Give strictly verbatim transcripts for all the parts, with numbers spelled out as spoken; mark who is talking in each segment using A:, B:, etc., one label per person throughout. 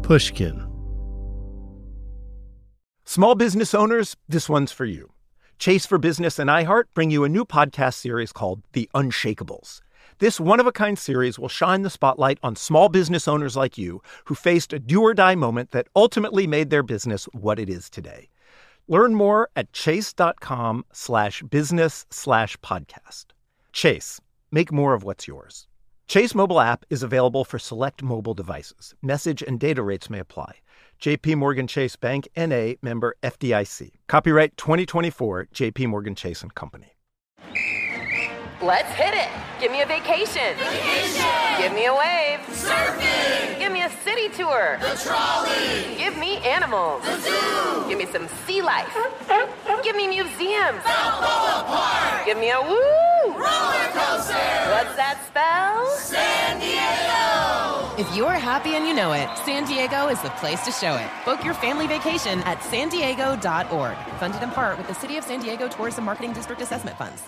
A: Pushkin.
B: Small business owners, this one's for you. Chase for Business and iHeart bring you a new podcast series called The Unshakables. This one-of-a-kind series will shine the spotlight on small business owners like you who faced a do-or-die moment that ultimately made their business what it is today. Learn more at chase.com slash business slash podcast. Chase, make more of what's yours. Chase mobile app is available for select mobile devices. Message and data rates may apply. J P Morgan Chase Bank, N A, member F D I C. Copyright twenty twenty-four, J P Morgan Chase and Company.
C: Let's hit it. Give me a vacation.
D: Vacation.
C: Give me a wave.
D: Surfing.
C: Give me a city tour.
D: The trolley.
C: Give me animals.
D: The zoo.
C: Give me some sea life. Give me museums.
D: Balboa Park.
C: Give me a woo.
D: Roller coaster.
C: What's that spell?
D: San Diego.
E: If you're happy and you know it, San Diego is the place to show it. Book your family vacation at san diego dot org. Funded in part with the City of San Diego Tourism Marketing District Assessment Funds.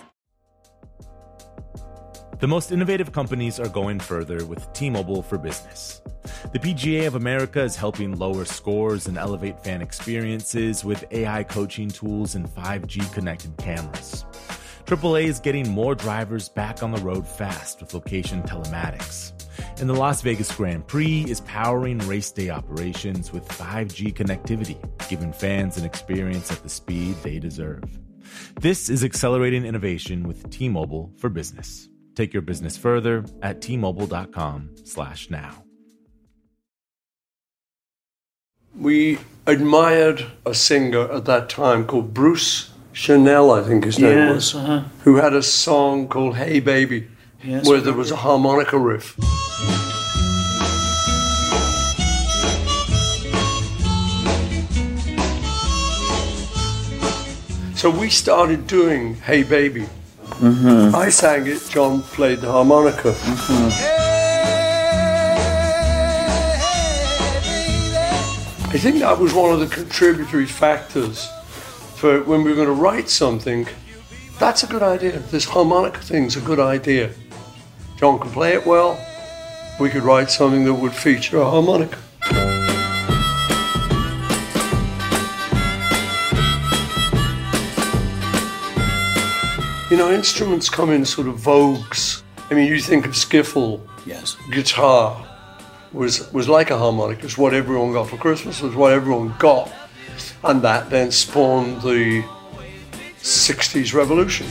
F: The most innovative companies are going further with T-Mobile for Business. The P G A of America is helping lower scores and elevate fan experiences with A I coaching tools and five G connected cameras. triple A is getting more drivers back on the road fast with location telematics. And the Las Vegas Grand Prix is powering race day operations with five G connectivity, giving fans an experience at the speed they deserve. This is accelerating innovation with T-Mobile for Business. Take your business further at T-Mobile.com slash now.
G: We admired a singer at that time called Bruce Chanel, I think his name
H: yes,
G: was,
H: uh-huh.
G: who had a song called Hey Baby,
H: yes,
G: where there was a harmonica riff. So we started doing Hey Baby.
H: Mm-hmm.
G: I sang it, John played the harmonica.
H: Mm-hmm.
G: I think that was one of the contributory factors for when we were going to write something. That's a good idea. This harmonica thing's a good idea. John can play it well. We could write something that would feature a harmonica. You know, instruments come in sort of vogues. I mean, you think of skiffle.
H: Yes.
G: Guitar was was like a harmonica. It's what everyone got for Christmas. It was what everyone got. And that then spawned the sixties revolution.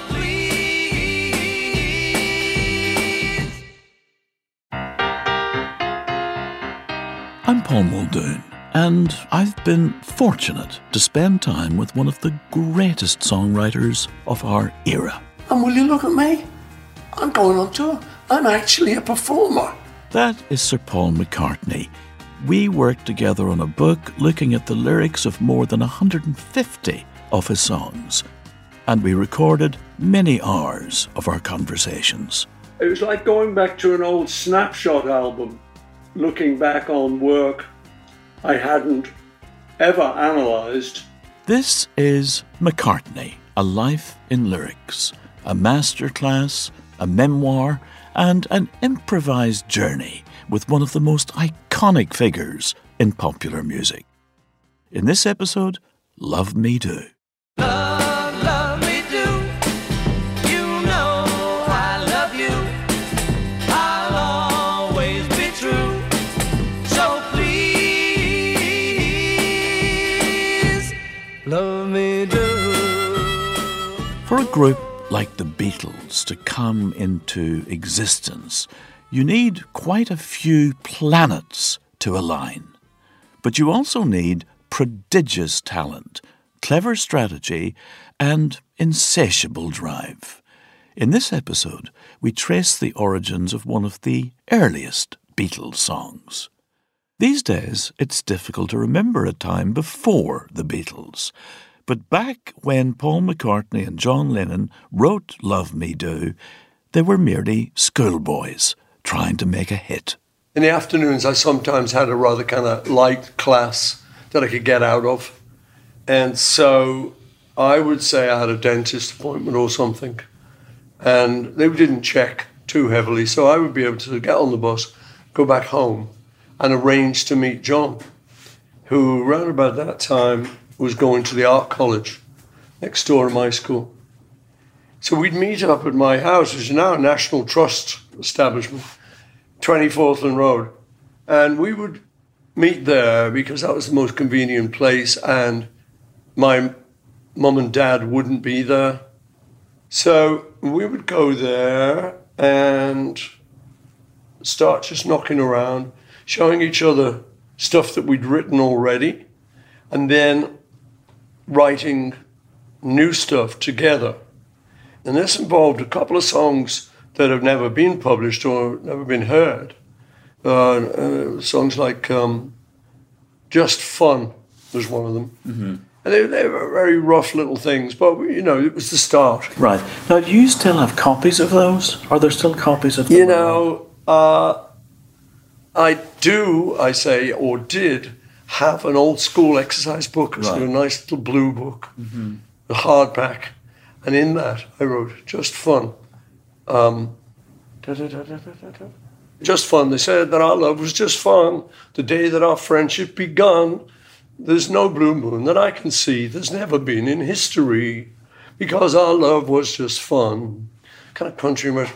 H: I'm Paul Muldoon, and I've been fortunate to spend time with one of the greatest songwriters of our era.
G: And will you look at me? I'm going on tour. I'm actually a performer.
H: That is Sir Paul McCartney. We worked together on a book looking at the lyrics of more than one hundred fifty of his songs, and we recorded many hours of our conversations.
G: It was like going back to an old Snapshot album, looking back on work I hadn't ever analysed.
H: This is McCartney, A Life in Lyrics, a masterclass, a memoir, and an improvised journey with one of the most iconic figures in popular music. In this episode, Love Me Do.
D: Love, love me do. You know I love you. I'll always be true. So please, love me do.
H: For a group like the Beatles to come into existence, you need quite a few planets to align. But you also need prodigious talent, clever strategy, and insatiable drive. In this episode, we trace the origins of one of the earliest Beatles songs. These days, it's difficult to remember a time before the Beatles. But back when Paul McCartney and John Lennon wrote Love Me Do, they were merely schoolboys trying to make a hit.
G: In the afternoons, I sometimes had a rather kind of light class that I could get out of. And so I would say I had a dentist appointment or something. And they didn't check too heavily. So I would be able to get on the bus, go back home, and arranged to meet John, who around about that time was going to the art college next door to my school. So we'd meet up at my house, which is now a National Trust establishment, twenty-fourth Road. And we would meet there because that was the most convenient place, and my mum and dad wouldn't be there. So we would go there and start just knocking around, showing each other stuff that we'd written already, and then writing new stuff together. And this involved a couple of songs that have never been published or never been heard. Uh, uh, songs like um, Just Fun was one of them. Mm-hmm. And they, they were very rough little things, but, you know, it was the start.
H: Right. Now, do you still have copies of those? Are there still copies of them?
G: You know, uh, I do, I say, or did, have an old school exercise book. It's
H: Right.
G: a nice little blue book, mm-hmm. a hardback. And in that, I wrote, Just Fun. Um, just fun. They said that our love was just fun. The day that our friendship begun, there's no blue moon that I can see. There's never been in history, because our love was just fun. Kind of country was.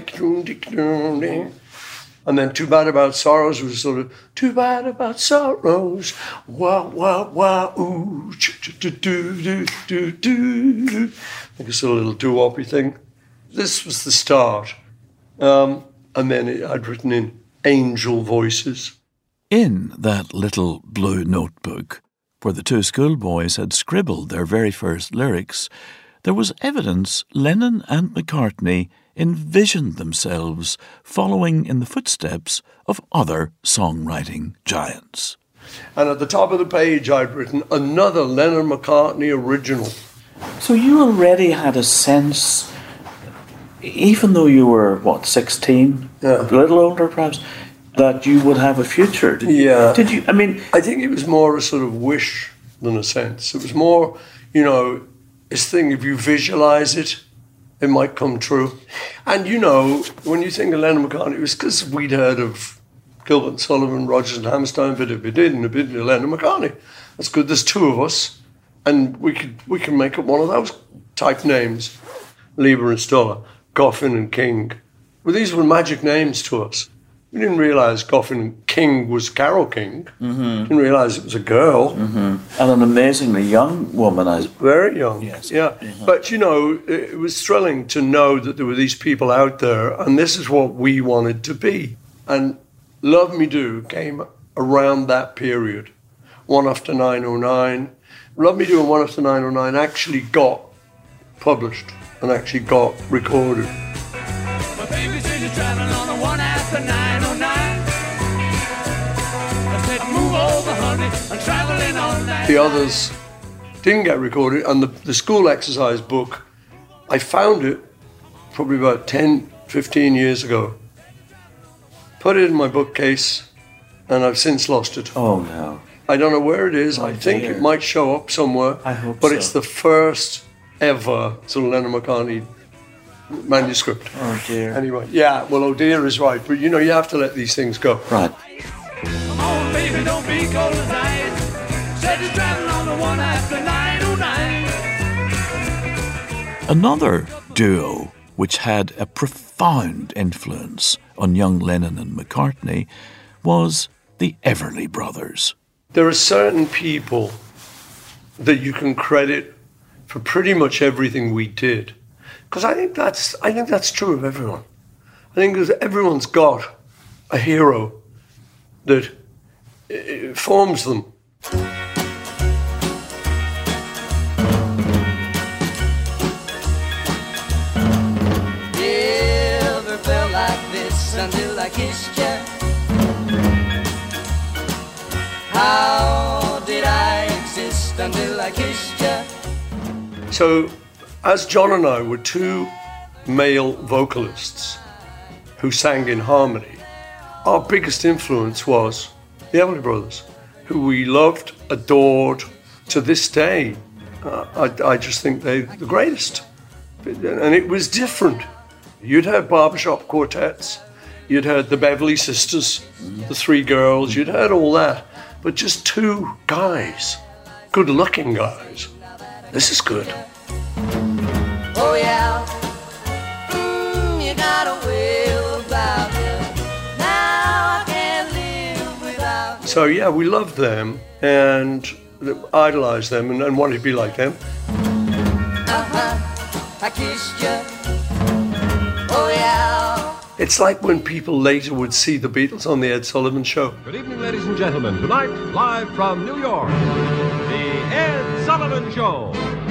G: And then Too Bad About Sorrows was sort of, too bad about sorrows, wah, wah, wah, ooh, do, do, do, do, do. Like a sort of little doo-woppy thing. This was the start. Um, and then it, I'd written in angel voices.
H: In that little blue notebook, where the two schoolboys had scribbled their very first lyrics, there was evidence Lennon and McCartney envisioned themselves following in the footsteps of other songwriting giants.
G: And at the top of the page, I'd written another Lennon-McCartney original.
H: So you already had a sense, even though you were, what, sixteen?
G: Yeah.
H: A little older perhaps, that you would have a future. Did
G: Yeah.
H: You, did you, I mean...
G: I think it was more a sort of wish than a sense. It was more, you know, this thing, if you visualize it, it might come true. And, you know, when you think of Lennon McCartney, it was because we'd heard of Gilbert and Sullivan, Rodgers and Hammerstein, bit of it and a bit of Lennon McCartney. That's good. There's two of us, and we could we can make up one of those type names. Lieber and Stoller, Goffin and King. Well, these were magic names to us. We didn't realise Goffin and King was Carole King. Mm-hmm. Didn't realise it was a girl.
H: Mm-hmm. And an amazingly young woman. I...
G: Very young,
H: yes.
G: yeah. Mm-hmm. But, you know, it was thrilling to know that there were these people out there, and this is what we wanted to be. And Love Me Do came around that period, One After nine oh nine. Love Me Do and One After nine oh nine actually got published and actually got recorded.
D: My baby says you're traveling on a one after nine oh nine. I said, move over, honey, I'm traveling all night.
G: The others didn't get recorded, and the, the school exercise book, I found it probably about ten, fifteen years ago. Put it in my bookcase, and I've since lost it.
H: Oh, no.
G: I don't know where it is.
H: Oh,
G: I think
H: dear.
G: it might show up somewhere.
H: I hope
G: But
H: so.
G: it's the first ever sort of Lennon McCartney manuscript.
H: Oh, dear.
G: Anyway, yeah, well, oh dear is right, but you know, you have to let these things go.
H: Right.
D: Come on, baby, don't be cold as ice. Said you're traveling on the one after nine oh nine.
H: Another duo which had a profound influence on young Lennon and McCartney was the Everly Brothers.
G: There are certain people that you can credit for pretty much everything we did, because I think that's I think that's true of everyone. I think that everyone's got a hero that uh, forms them.
D: Never felt like this until I kissed you. How did I exist until I kissed you?
G: So, as John and I were two male vocalists who sang in harmony, our biggest influence was the Everly Brothers, who we loved, adored. To this day, uh, I, I just think they're the greatest. And it was different. You'd have barbershop quartets, You'd heard the Beverly Sisters, the three girls, you'd heard all that. But just two guys, good-looking guys. This is good.
D: Oh yeah, mm, you got a will about you. Now I can't live without you.
G: So yeah, we loved them and idolized them and, and wanted to be like them.
D: Uh-huh, I kissed you. Oh yeah.
G: It's like when people later would see the Beatles on the Ed Sullivan Show.
A: Good evening, ladies and gentlemen. Tonight, live from New York, the Ed Sullivan Show.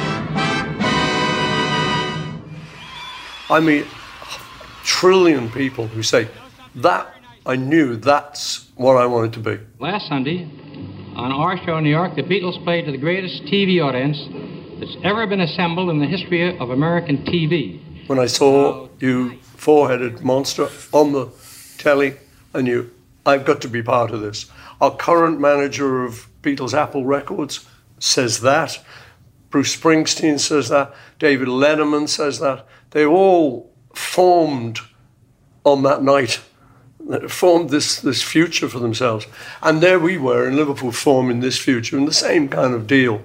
G: I meet a trillion people who say, that, I knew that's what I wanted to be.
I: Last Sunday, on our show in New York, the Beatles played to the greatest T V audience that's ever been assembled in the history of American T V.
G: When I saw you four-headed monster on the telly, I knew I've got to be part of this. Our current manager of Beatles Apple Records says that. Bruce Springsteen says that. David Letterman says that. They all formed on that night, formed this, this future for themselves. And there we were in Liverpool forming this future and the same kind of deal.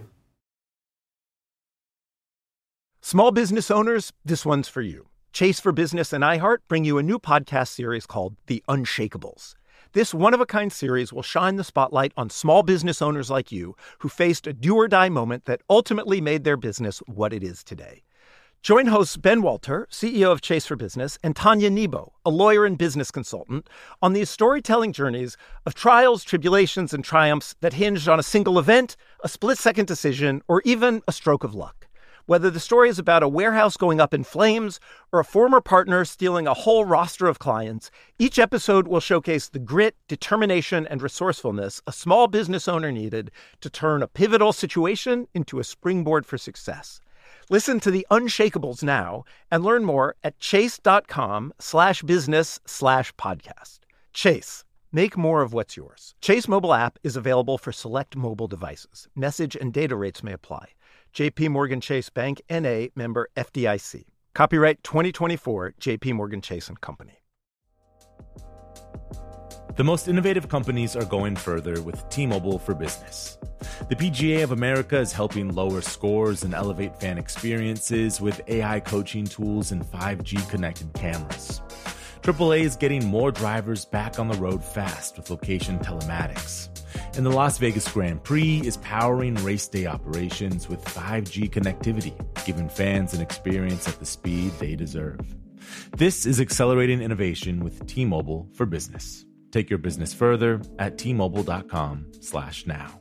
B: Small business owners, this one's for you. Chase for Business and iHeart bring you a new podcast series called The Unshakables. This one-of-a-kind series will shine the spotlight on small business owners like you who faced a do-or-die moment that ultimately made their business what it is today. Join hosts Ben Walter, C E O of Chase for Business, and Tanya Nebo, a lawyer and business consultant, on these storytelling journeys of trials, tribulations, and triumphs that hinged on a single event, a split-second decision, or even a stroke of luck. Whether the story is about a warehouse going up in flames or a former partner stealing a whole roster of clients, each episode will showcase the grit, determination, and resourcefulness a small business owner needed to turn a pivotal situation into a springboard for success. Listen to The Unshakables now and learn more at chase.com slash business slash podcast. Chase, make more of what's yours. Chase mobile app is available for select mobile devices. Message and data rates may apply. J P Morgan Chase Bank, N A, member F D I C. Copyright twenty twenty-four, J P Morgan Chase and Company.
F: The most innovative companies are going further with T-Mobile for Business. The P G A of America is helping lower scores and elevate fan experiences with A I coaching tools and five G connected cameras. triple A is getting more drivers back on the road fast with location telematics. And the Las Vegas Grand Prix is powering race day operations with five G connectivity, giving fans an experience at the speed they deserve. This is accelerating innovation with T-Mobile for Business. Take your business further at T-Mobile.com slash now.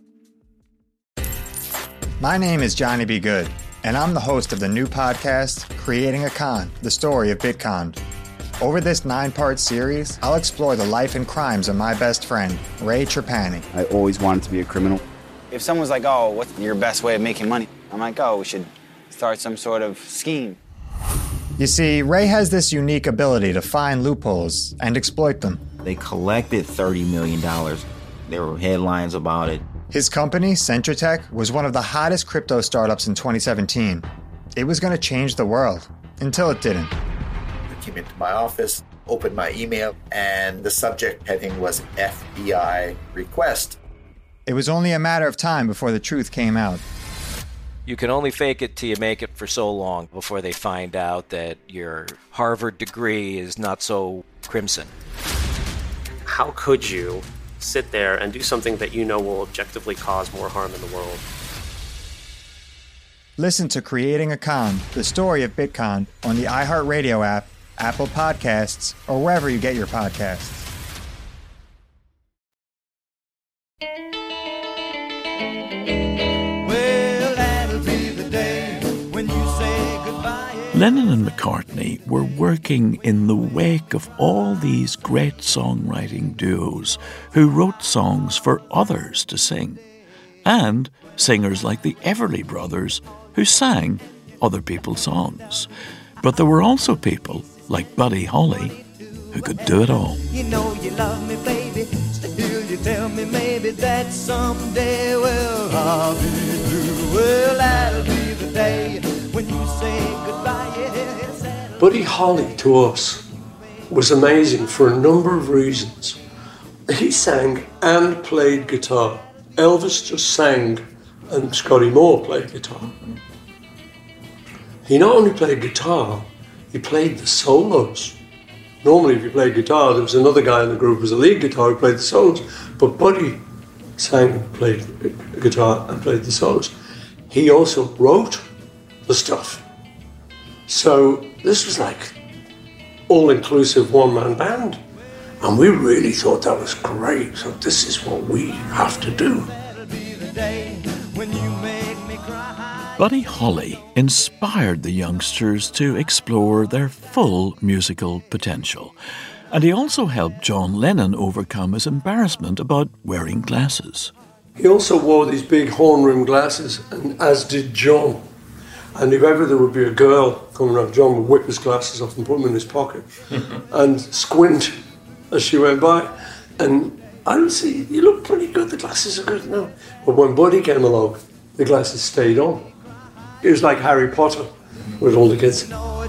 J: My name is Johnny B. Good, and I'm the host of the new podcast, Creating a Con, the story of Bitcon. Over this nine-part series, I'll explore the life and crimes of my best friend, Ray Trapani.
K: I always wanted to be a criminal. If someone's like, oh, what's your best way of making money? I'm like, oh, we should start some sort of scheme.
J: You see, Ray has this unique ability to find loopholes and exploit them.
L: They collected thirty million dollars. There were headlines about it.
J: His company, Centratech, was one of the hottest crypto startups in twenty seventeen. It was going to change the world, until it didn't.
M: I came into my office, opened my email, and the subject heading was F B I request.
J: It was only a matter of time before the truth came out.
N: You can only fake it till you make it for so long before they find out that your Harvard degree is not so crimson.
O: How could you sit there and do something that you know will objectively cause more harm in the world?
J: Listen to Creating a Con, the story of Bitcon, on the iHeartRadio app, Apple Podcasts, or wherever you get your podcasts.
D: Well, that'll be the day when you say goodbye.
H: Lennon and McCartney were working in the wake of all these great songwriting duos who wrote songs for others to sing, and singers like the Everly Brothers who sang other people's songs. But there were also people like Buddy Holly who could do it all.
D: You know you love me, baby. Still you tell me maybe that someday, well, I'll be through. Well, that'll be the day when you say goodbye. Yes,
G: Buddy Holly to us was amazing for a number of reasons. He sang and played guitar. Elvis just sang and Scotty Moore played guitar. He not only played guitar, he played the solos. Normally if you played guitar, there was another guy in the group who was a lead guitar who played the solos, but Buddy sang, played guitar and played the solos. He also wrote the stuff. So this was like all-inclusive one-man band. And we really thought that was great. So this is what we have to do.
H: Buddy Holly inspired the youngsters to explore their full musical potential. And he also helped John Lennon overcome his embarrassment about wearing glasses.
G: He also wore these big horn-rimmed glasses, and as did John. And if ever there would be a girl coming around, John would whip his glasses off and put them in his pocket and squint as she went by. And I would say, you look pretty good, the glasses are good now. But when Buddy came along, the glasses stayed on. It was like Harry Potter with all the kids.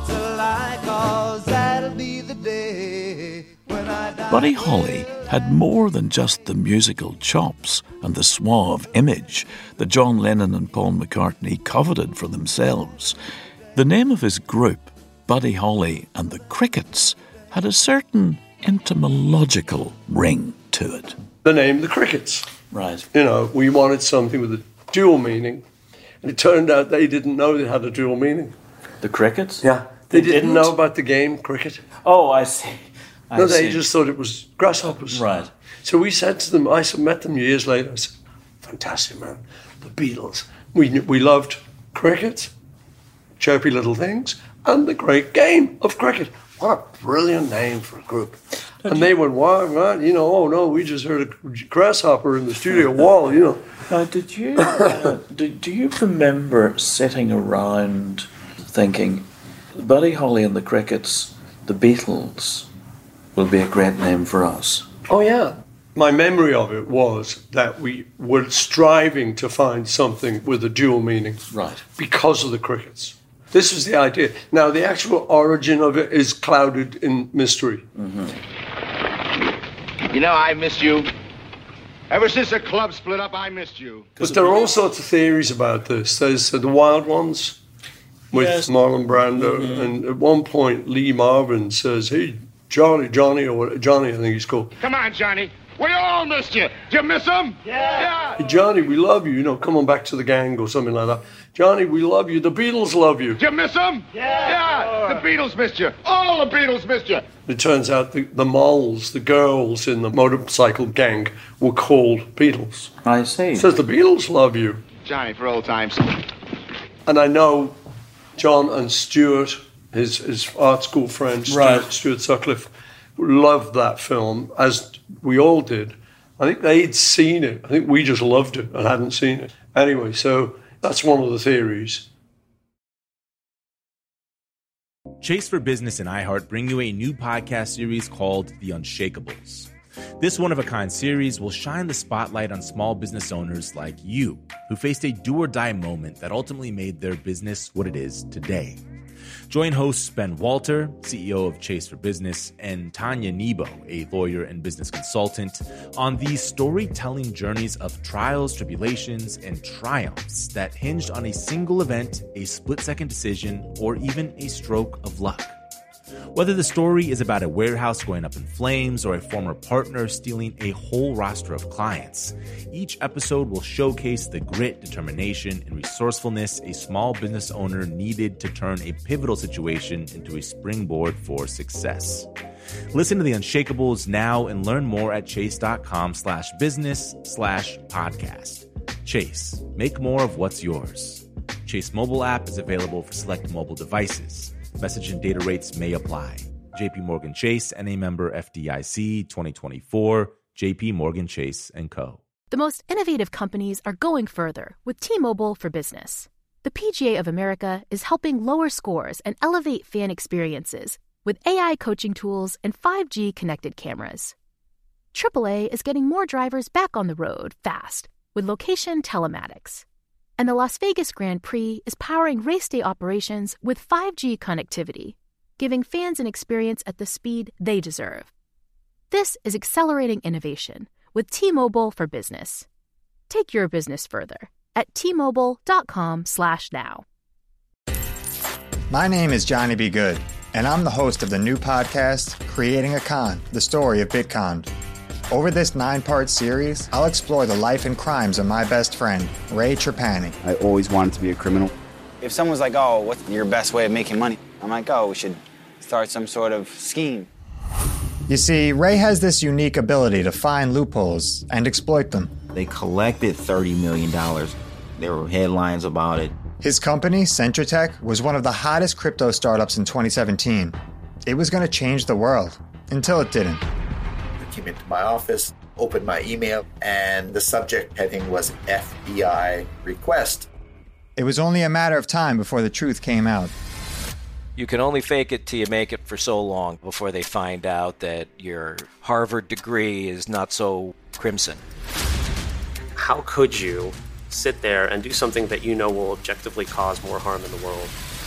H: Buddy Holly had more than just the musical chops and the suave image that John Lennon and Paul McCartney coveted for themselves. The name of his group, Buddy Holly and the Crickets, had a certain entomological ring to it.
G: The name, the Crickets.
H: Right.
G: You know, we wanted something with a dual meaning. And it turned out they didn't know they had a dual meaning.
H: The Crickets?
G: Yeah. They,
H: They
G: didn't,
H: didn't?
G: know about the game, cricket.
H: Oh, I see. I
G: no, they
H: see.
G: just thought it was grasshoppers.
H: Right.
G: So we said to them, I met them years later, I said, fantastic, man, the Beatles. We, we loved cricket, chirpy little things, and the great game of cricket. What a brilliant name for a group. And they went, why, man? You know, oh no, we just heard a grasshopper in the studio wall, you know.
H: Now, did you, uh, do, do you remember sitting around thinking, Buddy Holly and the Crickets, the Beatles, will be a great name for us?
G: Oh, yeah. My memory of it was that we were striving to find something with a dual meaning.
H: Right.
G: Because of the Crickets. This was the idea. Now, the actual origin of it is clouded in mystery.
H: Mm-hmm.
P: You know, I missed you. Ever since the club split up, I missed you.
G: But there are all sorts of theories about this. There's uh, the Wild Ones with
P: Yes.
G: Marlon Brando.
P: Mhm.
G: And at one point, Lee Marvin says, hey, Johnny, Johnny, or what, Johnny, I think he's called.
P: Come on, Johnny. We all missed you. Did you miss him? Yeah.
G: Hey, Johnny, we love you. You know, come on back to the gang or something like that. Johnny, we love you. The Beatles love you.
P: Did you miss him? Yeah. Yeah. The Beatles missed you. All the Beatles missed you.
G: It turns out the, the moles, the girls in the motorcycle gang, were called Beatles.
H: I see.
G: It says the Beatles love you.
P: Johnny, for old times.
G: And I know John and Stuart, his, his art school friend, Stuart,
H: Right.
G: Stuart Sutcliffe, loved that film, as we all did. I think they'd seen it. I think we just loved it and hadn't seen it. Anyway, so that's one of the theories.
F: Chase for Business and iHeart bring you a new podcast series called The Unshakables. This one-of-a-kind series will shine the spotlight on small business owners like you, who faced a do-or-die moment that ultimately made their business what it is today. Join hosts Ben Walter, C E O of Chase for Business, and Tanya Nebo, a lawyer and business consultant, on these storytelling journeys of trials, tribulations, and triumphs that hinged on a single event, a split-second decision, or even a stroke of luck. Whether the story is about a warehouse going up in flames or a former partner stealing a whole roster of clients, each episode will showcase the grit, determination, and resourcefulness a small business owner needed to turn a pivotal situation into a springboard for success. Listen to The Unshakables now and learn more at chase.com slash business slash podcast. Chase, make more of what's yours. Chase mobile app is available for select mobile devices. Message and data rates may apply. J P Morgan Chase, N A member F D I C twenty twenty-four, J P Morgan Chase and Co.
Q: The most innovative companies are going further with T-Mobile for Business. The P G A of America is helping lower scores and elevate fan experiences with A I coaching tools and five G connected cameras. triple A is getting more drivers back on the road fast with location telematics. And the Las Vegas Grand Prix is powering race day operations with five G connectivity. giving fans an experience at the speed they deserve. This is accelerating innovation with T-Mobile for Business. Take your business further at T-Mobile.com slash now.
J: My name is Johnny B. Good, and I'm the host of the new podcast, Creating a Con, the story of Bitcon. Over this nine-part series, I'll explore the life and crimes of my best friend, Ray Trapani.
K: I always wanted to be a criminal. If someone's like, oh, what's your best way of making money? I'm like, oh, we should start some sort of scheme.
J: You see, Ray has this unique ability to find loopholes and exploit them.
L: They collected thirty million dollars. There were headlines about it.
J: His company, Centratech, was one of the hottest crypto startups in twenty seventeen. It was going to change the world, until it didn't.
M: I came into my office, opened my email, and the subject heading was F B I request.
J: It was only a matter of time before the truth came out.
N: You can only fake it till you make it for so long before they find out that your Harvard degree is not so crimson.
O: How could you sit there and do something that you know will objectively cause more harm in the world?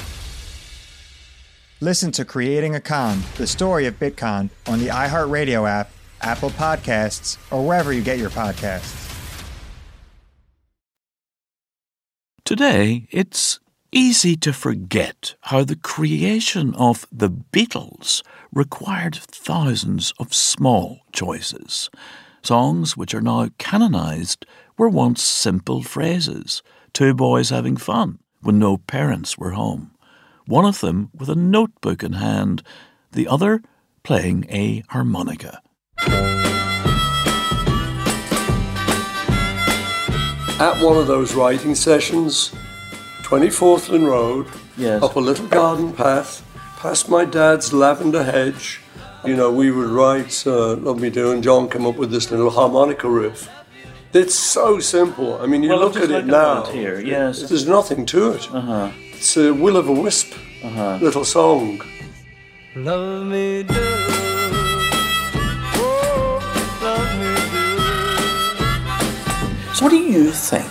J: Listen to Creating a Con, the story of Bitcon, on the iHeartRadio app, Apple Podcasts, or wherever you get your podcasts.
H: Today, it's easy to forget how the creation of the Beatles required thousands of small choices. Songs which are now canonized were once simple phrases, two boys having fun when no parents were home, one of them with a notebook in hand, the other playing a harmonica.
G: At one of those writing sessions, twenty-fourth Lynn Road,
H: yes.
G: Up a little garden path, past my dad's lavender hedge, you know, we would write uh, Love Me Do, and John came up with this little harmonica riff. It's so simple. I mean, you
H: well,
G: look at it now,
H: it here. Yes.
G: There's nothing to it.
H: Uh-huh.
G: It's a will-o'-the-wisp
H: uh-huh.
G: little song.
D: Love me do, oh, love me do.
H: So what do you think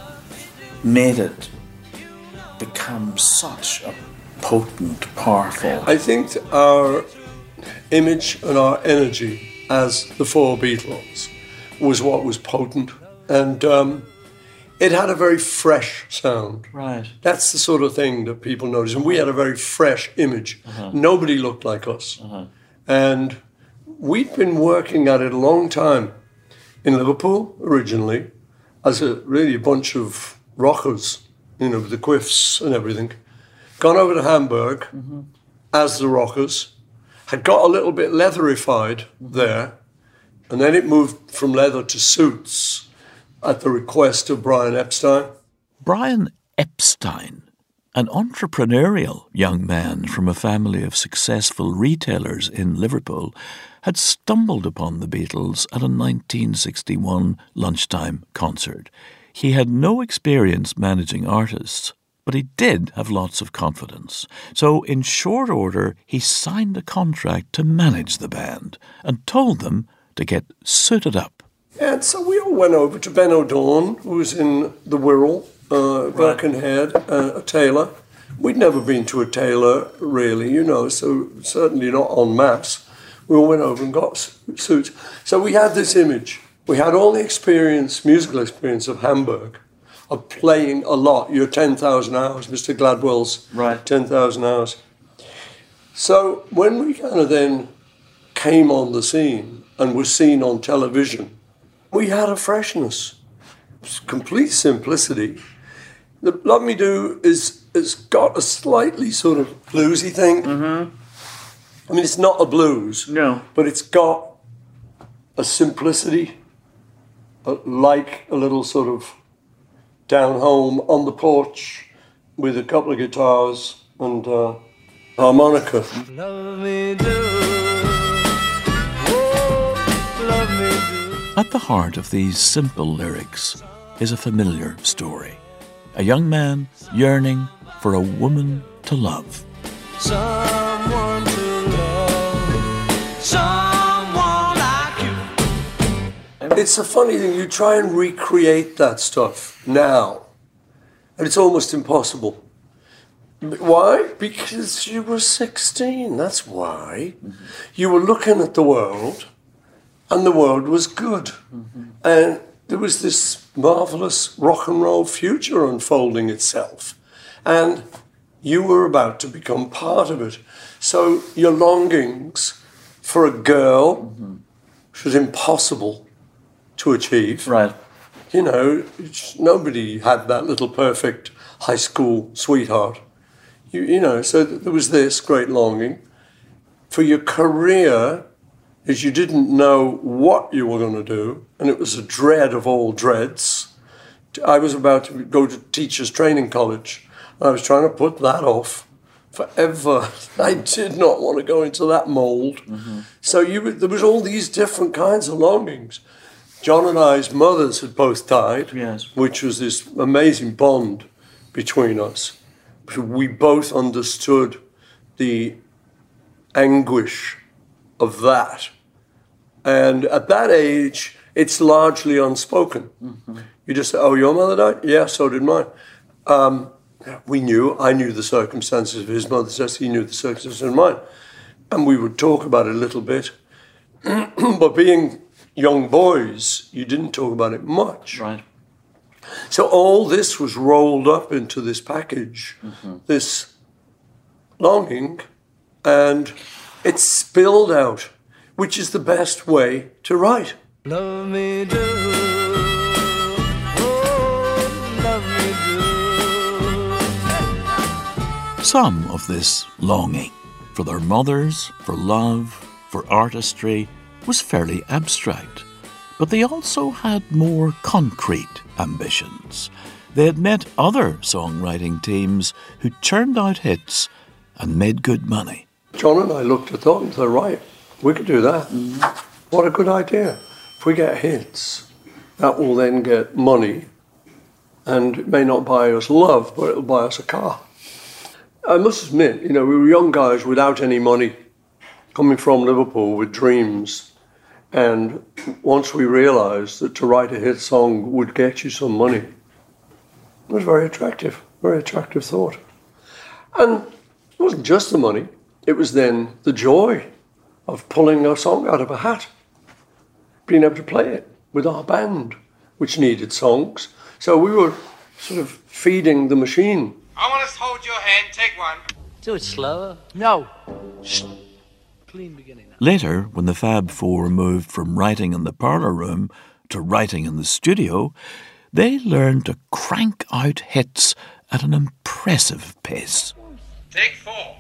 H: made it become such a potent, powerful...
G: I think our image and our energy as the four Beatles was what was potent, and um, it had a very fresh sound.
H: Right.
G: That's the sort of thing that people notice, and we had a very fresh image.
H: Uh-huh.
G: Nobody looked like us.
H: Uh-huh.
G: And we'd been working at it a long time. In Liverpool, originally, as a really a bunch of rockers, you know, with the quiffs and everything. Gone over to Hamburg mm-hmm. as the rockers, had got a little bit leatherified mm-hmm. there, and then it moved from leather to suits at the request of Brian Epstein.
H: Brian Epstein, an entrepreneurial young man from a family of successful retailers in Liverpool, had stumbled upon the Beatles at a nineteen sixty-one lunchtime concert. He had no experience managing artists, but he did have lots of confidence. So in short order, he signed a contract to manage the band and told them to get suited up.
G: And so we all went over to Ben O'Dawn, who was in the Wirral, uh, Birkenhead, uh, a tailor. We'd never been to a tailor, really, you know, so certainly not en masse. We all went over and got suits. So we had this image. We had all the experience, musical experience of Hamburg, of playing a lot. Your ten thousand hours, Mister Gladwell's
H: right.
G: ten thousand hours. So when we kind of then came on the scene and were seen on television, we had a freshness, complete simplicity. The Love Me Do is has got a slightly sort of bluesy thing.
H: Mm-hmm.
G: I mean, it's not a blues,
H: no,
G: but it's got a simplicity, a, like a little sort of down home on the porch with a couple of guitars and uh, harmonica.
D: Love me do, oh, love me do.
H: At the heart of these simple lyrics is a familiar story. A young man yearning for a woman to love.
D: Someone to love, someone like you.
G: It's a funny thing, you try and recreate that stuff now, and it's almost impossible. Why? Because you were sixteen, that's why. Mm-hmm. You were looking at the world, and the world was good. Mm-hmm. And there was this marvellous rock and roll future unfolding itself. And you were about to become part of it. So your longings for a girl, mm-hmm. which was impossible to achieve.
H: Right.
G: You know, nobody had that little perfect high school sweetheart. You, you know, so there was this great longing. For your career, is you didn't know what you were going to do, and it was a dread of all dreads. I was about to go to teachers' training college, and I was trying to put that off forever. I did not want to go into that mold. Mm-hmm. So you, there was all these different kinds of longings. John and I's mothers had both died,
H: yes.
G: which was this amazing bond between us. We both understood the anguish of that. And at that age, it's largely unspoken. Mm-hmm. You just say, oh, your mother died? Yeah, so did mine. Um, we knew, I knew the circumstances of his mother's death, he knew the circumstances of mine. And we would talk about it a little bit. But being young boys, you didn't talk about it much.
H: Right.
G: So all this was rolled up into this package, mm-hmm. this longing, and it spilled out, which is the best way to write.
D: Love me do, oh, love me do.
H: Some of this longing for their mothers, for love, for artistry, was fairly abstract. But they also had more concrete ambitions. They had met other songwriting teams who churned out hits and made good money.
G: John and I looked at that and said, right, we could do that. Mm-hmm. What a good idea. If we get hits, that will then get money, and it may not buy us love, but it'll buy us a car. I must admit, you know, we were young guys without any money, coming from Liverpool with dreams. And once we realised that to write a hit song would get you some money, it was very attractive, very attractive thought. And it wasn't just the money, it was then the joy of pulling a song out of a hat, being able to play it with our band, which needed songs. So we were sort of feeding the machine.
R: I want to hold your hand, take one.
S: Do it slower. No. Shh. Clean beginning.
H: Later, when the Fab Four moved from writing in the parlour room to writing in the studio, they learned to crank out hits at an impressive pace.
R: Take four.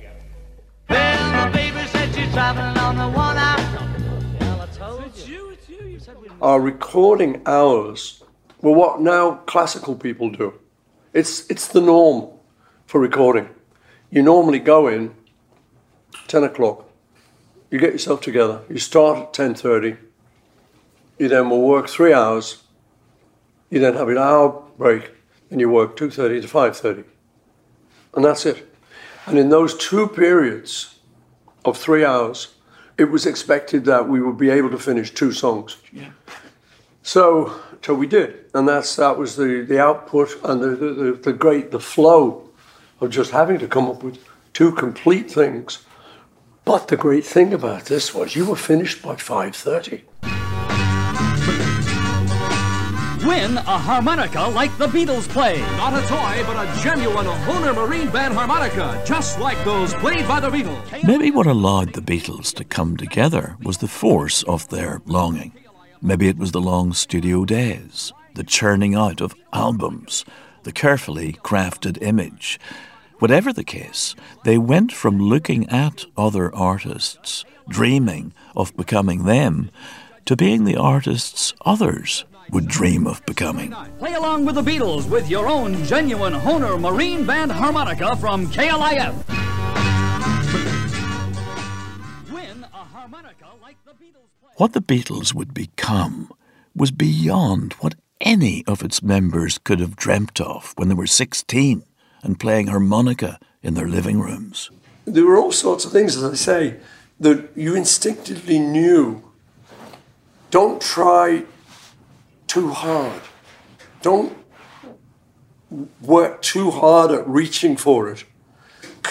D: Well, the baby said she's traveling on the one hour. Well, I told you. It's you, you said we...
G: Our recording hours were what now classical people do. It's, it's the norm for recording. You normally go in ten o'clock. You get yourself together. You start at ten thirty. You then will work three hours. You then have an hour break. And you work two thirty to five thirty. And that's it. And in those two periods of three hours, it was expected that we would be able to finish two songs.
H: Yeah.
G: So, so we did. And that's that was the, the output and the, the, the great, the flow of just having to come up with two complete things. But the great thing about this was you were finished by five thirty.
T: Win a harmonica like the Beatles play.
A: Not a toy, but a genuine Hohner Marine Band harmonica, just like those played by the Beatles.
H: Maybe what allowed the Beatles to come together was the force of their longing. Maybe it was the long studio days, the churning out of albums, the carefully crafted image. Whatever the case, they went from looking at other artists, dreaming of becoming them, to being the artists others would dream of becoming.
T: Play along with the Beatles with your own genuine Hohner Marine Band harmonica from K L I F. Win a harmonica like the Beatles play.
H: What the Beatles would become was beyond what any of its members could have dreamt of when they were sixteen and playing harmonica in their living rooms.
G: There were all sorts of things, as I say, that you instinctively knew. Don't try too hard. Don't work too hard at reaching for it.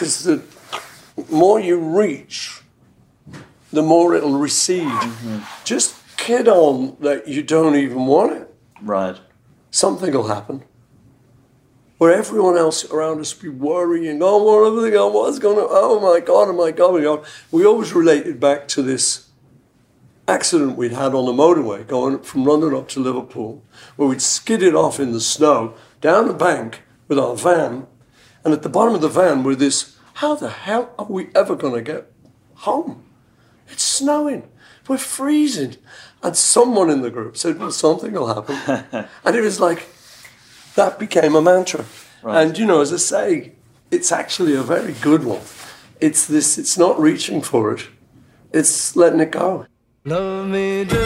G: because the more you reach, the more it'll recede. Mm-hmm. Just kid on that you don't even want it.
H: Right.
G: Something will happen. Where everyone else around us be worrying, oh, what are they, oh, what's going on? Oh my God, oh my God, oh my God. We always related back to this accident we'd had on the motorway going from London up to Liverpool, where we'd skidded off in the snow down the bank with our van, and at the bottom of the van were this, how the hell are we ever going to get home? It's snowing. We're freezing. And someone in the group said, well, something will happen. And it was like, that became a mantra. Right. And, you know, as I say, it's actually a very good one. It's this, it's not reaching for it. It's letting it go.
D: Love me do,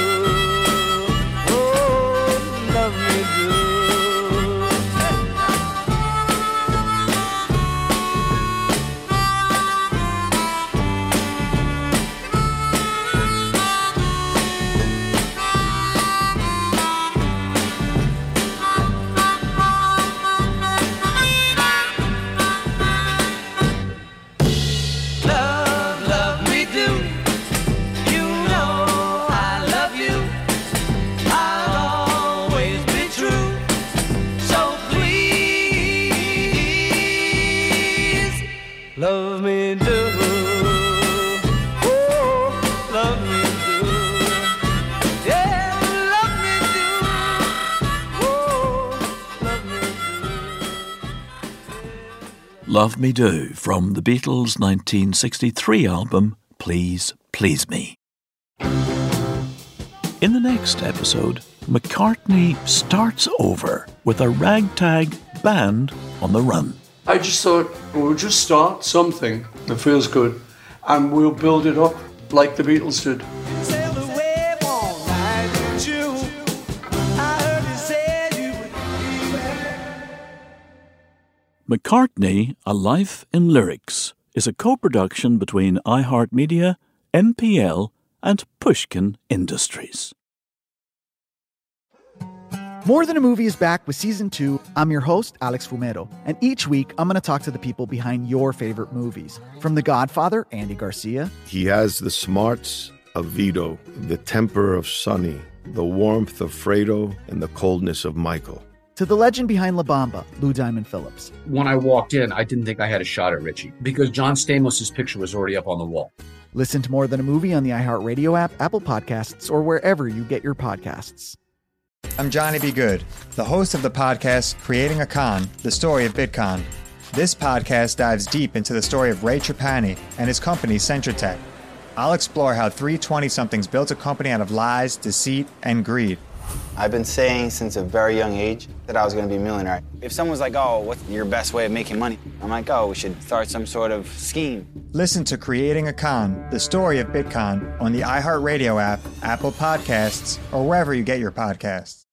D: oh, love me do. Love me do, oh, love me do, yeah, love me do, oh, love me do.
H: Love Me Do from the Beatles' nineteen sixty-three album, Please Please Me. In the next episode, McCartney starts over with a ragtag band on the run.
G: I just thought, we'll just start something that feels good and we'll build it up like the Beatles did.
H: McCartney, A Life in Lyrics is a co-production between iHeartMedia, M P L and Pushkin Industries.
U: More Than a Movie is back with Season two. I'm your host, Alex Fumero, and each week I'm going to talk to the people behind your favorite movies. From The Godfather, Andy Garcia.
V: He has the smarts of Vito, the temper of Sonny, the warmth of Fredo, and the coldness of Michael.
U: To the legend behind La Bamba, Lou Diamond Phillips.
W: When I walked in, I didn't think I had a shot at Richie because John Stamos' picture was already up on the wall.
U: Listen to More Than a Movie on the iHeartRadio app, Apple Podcasts, or wherever you get your podcasts.
J: I'm Johnny B. Good, the host of the podcast Creating a Con, the story of Bitcon. This podcast dives deep into the story of Ray Trapani and his company Centratech. I'll explore how three twenty-somethings built a company out of lies, deceit, and greed.
K: I've been saying since a very young age that I was going to be a millionaire. If someone's like, oh, what's your best way of making money? I'm like, oh, we should start some sort of scheme.
J: Listen to Creating a Con, the story of Bitcon on the iHeartRadio app, Apple Podcasts, or wherever you get your podcasts.